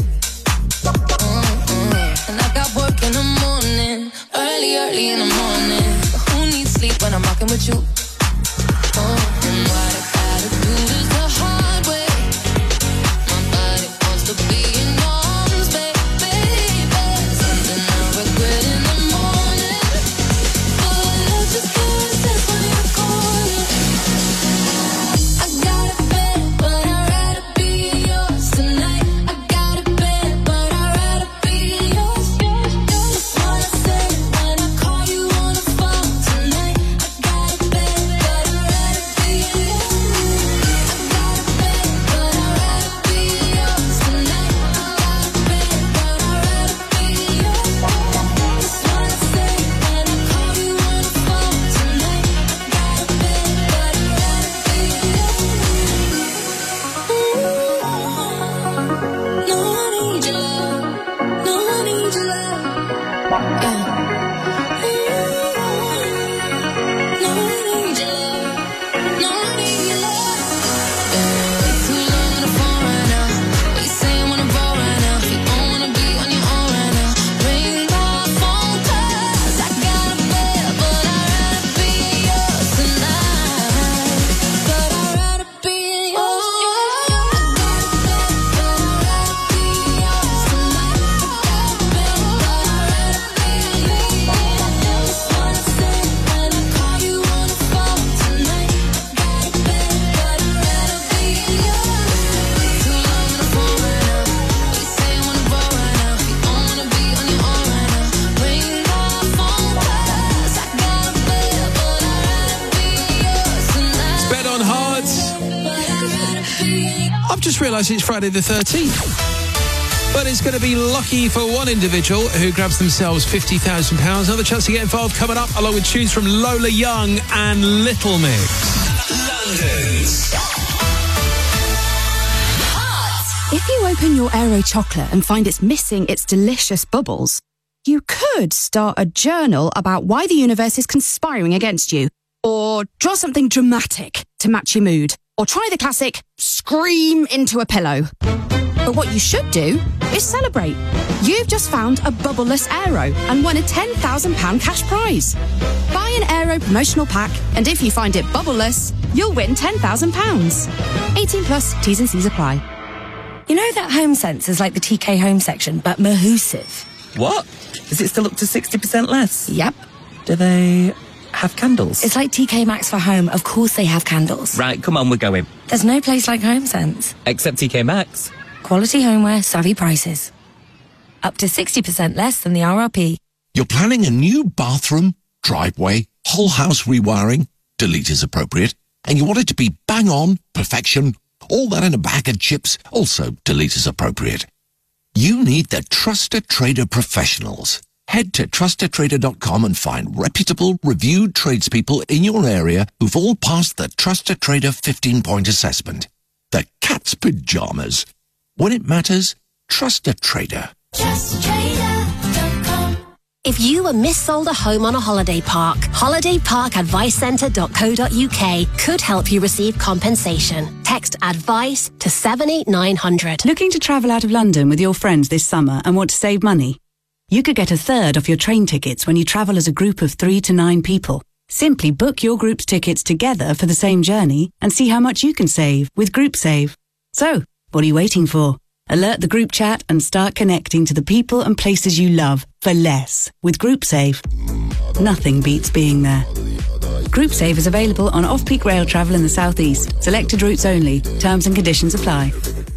Mm-mm. And I got work in the morning, early, early in the morning. But who needs sleep when I'm rocking with you? Oh, and what I gotta do is the hard way. My body wants to be in arms, baby, baby. Something I regret in the morning. But I just can't resist when you're calling. I got a bed, but I'd rather be yours tonight. I got a bed, but I'd rather be yours. That's what I said when I call you on the phone tonight. I got a bed, but I'd rather be yours. I got a bed, but I'd rather be yours tonight. I got a bed, but I'd rather be yours. That's what I said when I call you on the phone tonight. I got a bed, but I'd rather be yours. No, I need your love. No, I need your love. Yeah. No, I need your love. No, I need your love. Yeah. Way too long on the phone right now. What you saying when I'm bored right now? You don't wanna be on your own right now. Ring my phone 'cause I got a bed, but I'd rather be yours tonight. But I'd rather be yours. I got a bed, but I'd rather be yours tonight. I got a bed, but I'd rather be yours. That's what I said when I call you on the phone tonight. I got a bed, but I'd rather be yours. Too long on the phone right now. What you saying when I'm bored right now? You don't wanna be on your own right now. Ring my phone 'cause I got a bed, but I'd rather be yours tonight. Bed on Hearts. I've just realised it's Friday the thirteenth. But it's going to be lucky for one individual who grabs themselves fifty thousand pounds. Another chance to get involved coming up, along with tunes from Lola Young and Little Mix. London's If you open your Aero chocolate and find it's missing its delicious bubbles, you could start a journal about why the universe is conspiring against you. Or draw something dramatic to match your mood. Or try the classic scream into a pillow. But what you should do is celebrate. You've just found a bubbleless Aero and won a ten thousand pounds cash prize. Buy an Aero promotional pack, and if you find it bubbleless, you'll win ten thousand pounds. eighteen plus, T's and C's apply. You know that home sense is like the T K home section, but Mahusive. What? Is it still up to sixty percent less? Yep. Do they have candles? It's like T K Maxx for home. Of course they have candles. Right, come on, we're going. There's no place like Home Sense. Except T K Maxx. Quality homeware, savvy prices. Up to sixty percent less than the R R P. You're planning a new bathroom, driveway, whole house rewiring, delete is appropriate, and you want it to be bang on, perfection, all that in a bag of chips, also delete is appropriate. You need the Trusted Trader professionals. Head to trusted trader dot com and find reputable, reviewed tradespeople in your area who've all passed the Trusted Trader fifteen-point assessment. The cat's pajamas. When it matters, trust a trader. Trust Trader dot com. If you were missold a home on a holiday park, holiday park advice centre dot co dot uk could help you receive compensation. Text ADVICE to seven eight nine hundred. Looking to travel out of London with your friends this summer and want to save money? You could get a third off your train tickets when you travel as a group of three to nine people. Simply book your group's tickets together for the same journey and see how much you can save with GroupSave. So, what are you waiting for? Alert the group chat and start connecting to the people and places you love for less with GroupSave. Nothing beats being there. Group savers available on off-peak rail travel in the southeast. Selected routes only. Terms and conditions apply.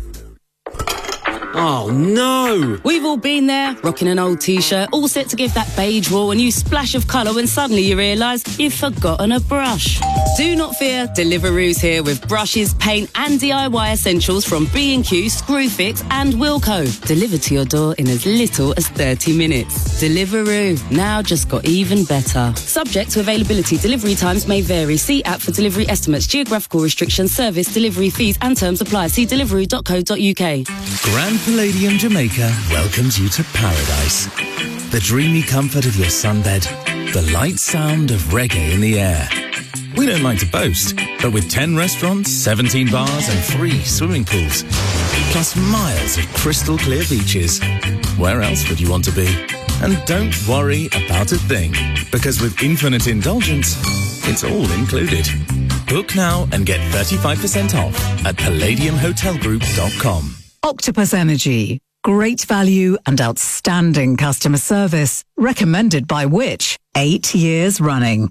Oh no! We've all been there, rocking an old t-shirt, all set to give that beige wall a new splash of colour when suddenly you realise you've forgotten a brush. Do not fear, Deliveroo's here with brushes, paint and D I Y essentials from B and Q, Screwfix and Wilko. Delivered to your door in as little as thirty minutes. Deliveroo, now just got even better. Subject to availability, delivery times may vary. See app for delivery estimates, geographical restrictions, service, delivery fees and terms apply. See deliveroo dot co dot uk. Grand Palladium Jamaica welcomes you to paradise. The dreamy comfort of your sunbed, the light sound of reggae in the air. We don't like to boast, but with ten restaurants, seventeen bars and three swimming pools, plus miles of crystal clear beaches, where else would you want to be? And don't worry about a thing, because with infinite indulgence, it's all included. Book now and get thirty-five percent off at palladium hotel group dot com. Octopus Energy. Great value and outstanding customer service. Recommended by Which? Eight years running.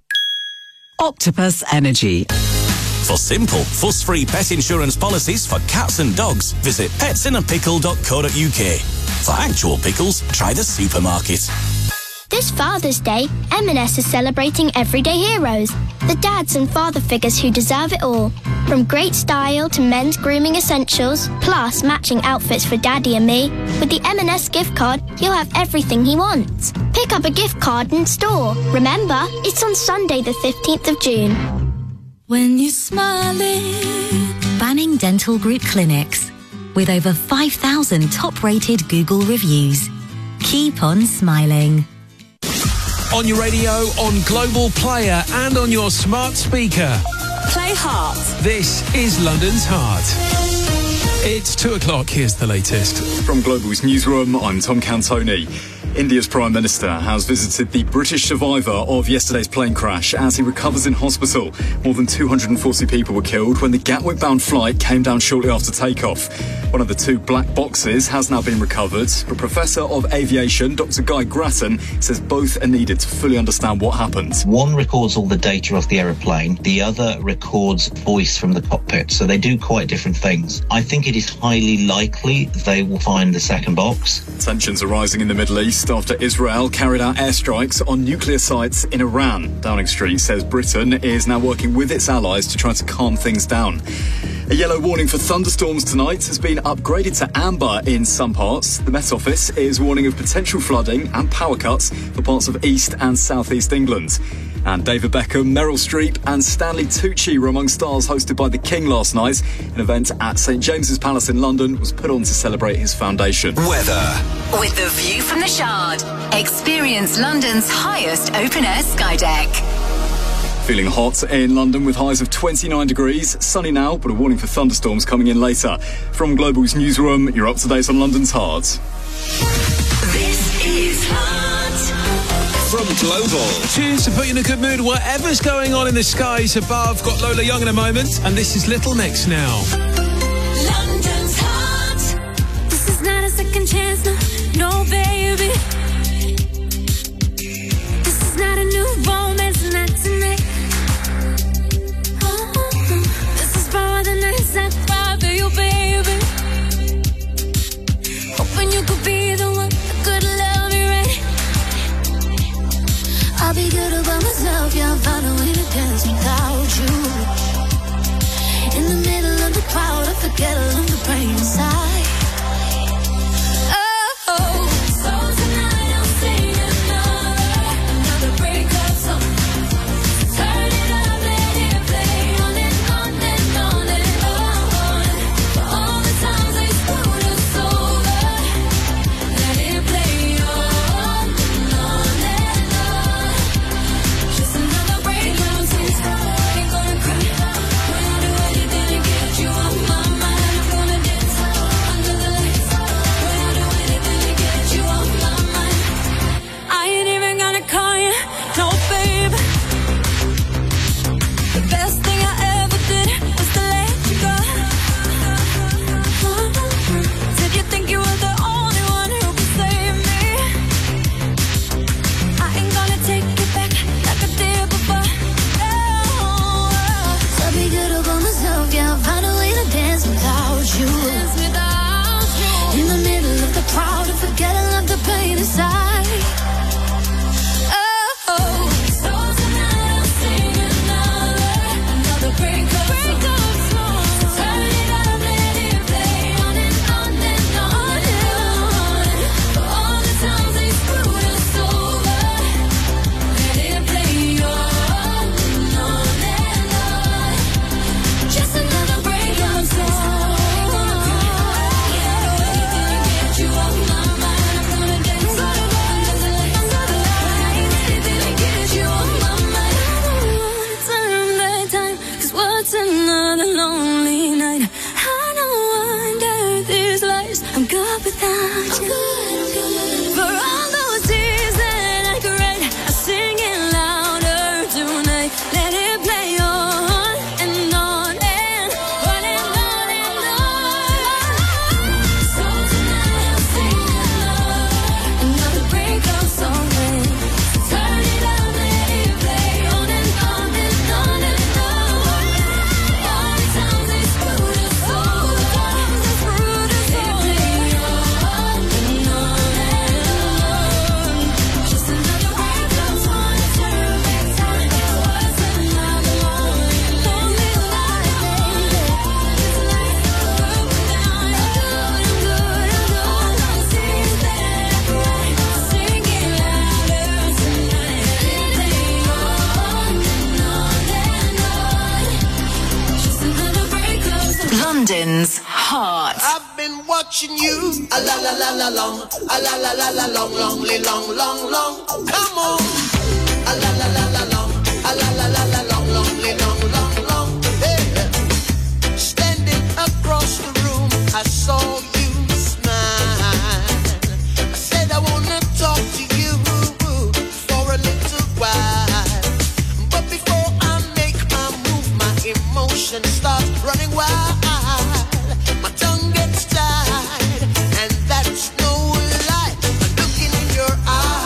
Octopus Energy. For simple, fuss-free pet insurance policies for cats and dogs, visit pets in a pickle dot co dot uk. For actual pickles, try the supermarket. This Father's Day, M and S is celebrating everyday heroes, the dads and father figures who deserve it all. From great style to men's grooming essentials, plus matching outfits for Daddy and me, with the M and S gift card, you'll have everything he wants. Pick up a gift card in store. Remember, it's on Sunday the fifteenth of June. When you're smiling. Banning Dental Group Clinics. With over five thousand top-rated Google reviews. Keep on smiling. On your radio, on Global Player and on your smart speaker. Play Heart. This is London's Heart. It's two o'clock. Here's the latest. From Global's newsroom, I'm Tom Cantoni. India's Prime Minister has visited the British survivor of yesterday's plane crash as he recovers in hospital. More than two hundred forty people were killed when the Gatwick-bound flight came down shortly after takeoff. One of the two black boxes has now been recovered, but Professor of Aviation, Doctor Guy Grattan, says both are needed to fully understand what happened. One records all the data of the aeroplane, the other records voice from the cockpit, so they do quite different things. I think it is highly likely they will find the second box. Tensions are rising in the Middle East after Israel carried out airstrikes on nuclear sites in Iran. Downing Street says Britain is now working with its allies to try to calm things down. A yellow warning for thunderstorms tonight has been upgraded to amber in some parts. The Met Office is warning of potential flooding and power cuts for parts of East and South East England. And David Beckham, Meryl Streep and Stanley Tucci were among stars hosted by the King last night. An event at St James's Palace in London was put on to celebrate his foundation. Weather. With the view from the Shard, experience London's highest open-air sky deck. Feeling hot in London with highs of twenty-nine degrees. Sunny now, but a warning for thunderstorms coming in later. From Global's newsroom, you're up to date on London's Heart. This is Heart. From Global. Tunes to put you in a good mood, whatever's going on in the skies above. Got Lola Young in a moment, and this is Little Mix now. London's Heart. This is not a second chance, no, no, baby. This is not a new romance, not tonight. This is for the nights I cry for you, baby. Hoping you could be the one that could love me right. I'll be good about myself, yeah, I'll find a way to dance without you. In the middle of the crowd, I forget all of the pain inside. Oh, so tonight I'll sing another, another breakup song. Turn it up, let it play on and on and on and on. For all the times they screwed us over, let it play on and on and on. Just another breakup, since I ain't gonna cry. When I do anything to get you on my mind. London's heart. I've been watching you. A la la la la long. A la la la la long, long, long, long, long. Come on. A la la la la long. A la la la la long, long, long, long, long. Hey. Standing across the room, I saw you smile. I said I wanna talk to you for a little while. But before I make my move, my emotions start running wild. My tongue gets tied, and that's no lie. I'm looking in your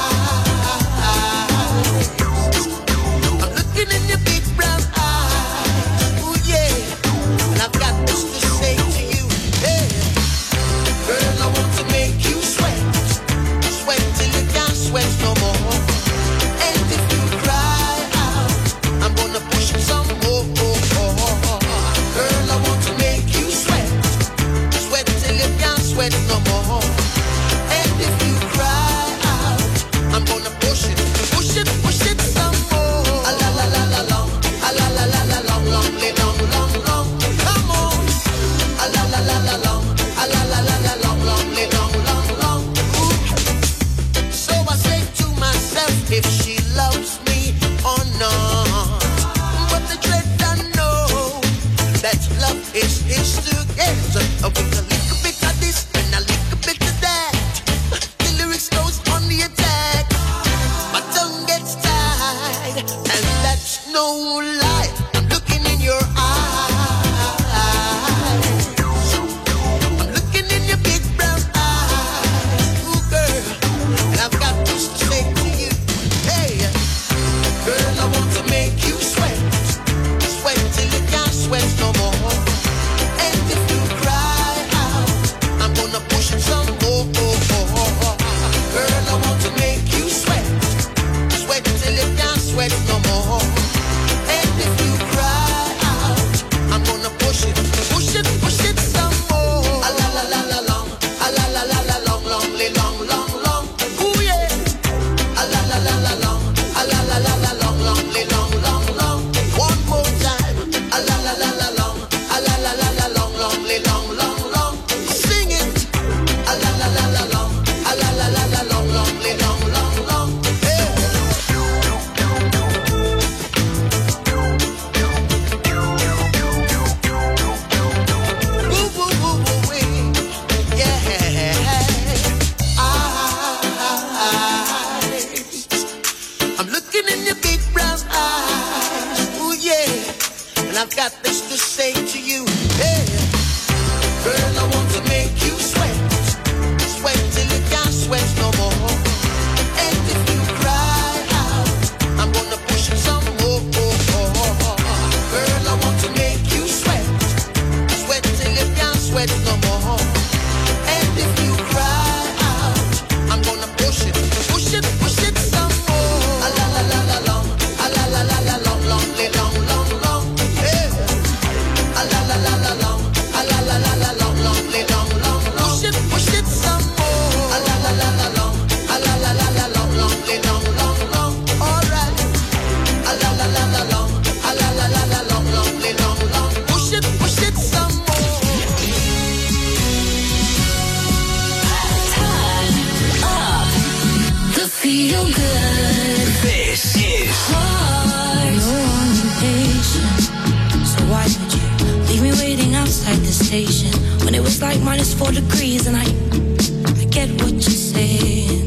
eyes. I'm looking in your big brown eyes. Ooh, yeah. And I've got this to say to you. Hey, girl, I want to make you sweat. Sweat till you can't sweat no more. And if you cry out, I'm gonna push it some more. Girl, I want to make you sweat. Sweat till you can't sweat no more. And if you cry out, I'm gonna push it, push it, push it some more. A la la la la long, a la la la la long, long, long, long, long. Come on. A la la la la long, a la la la la long, long, long, long, long. Ooh. So I say to myself, if she loves me or not. But the dread I know that love is is to get. So uh, with a little bit of this and a little bit of that, the lyrics goes on the attack. My tongue gets tied, and that's no lie. I'm looking in your eyes. I'm looking in your big brown eyes. Ooh, girl, and I've got this to say to you. Hey, girl, I want to make you sweat. Sweat till you can't sweat no more. And if you cry out, I'm gonna push it some more. Girl, I want to make you sweat. Sweat till you can't sweat no more. And if you cry out, I'm gonna push it, push it, push it some more. A la la la la long, a la la la la long, long, long, long, long. Ooh yeah. A la la la la long, a la la la la long, long, long, long, long. One more time. A la la la la long, a la la la la long, long, long, long, long. Sing it. A la la la la long, a la la la la long, long, long, long, long. Hey. Woo, woo, woo, woo, wee. Yeah. Eyes. I'm looking in your big brown eyes. Ooh, yeah. And I've got this to say to you. Hey. Girl, I want to make you sweat. Sweat till you can't sweat no more. And if you cry out, I'm gonna push it some more. Girl, I want to make you sweat. Sweat till you can't sweat no more. And if you cry out, I'm gonna push it, push it, push it some more. A la la la la long, a la la la la long, long, long, long, long. Hey. A la la la la long, a la la la la long, long, long, long, long. Push it, push it some more. A la la la la long, a la la la la long, long, long, long, long. All right. A la la la la long, a la la la la long, long, long, long. Push it, push it some more. The feel good. This is Heart. You're impatient. So why would you leave me waiting outside the station when it was like minus four degrees? And I, I get what you're saying.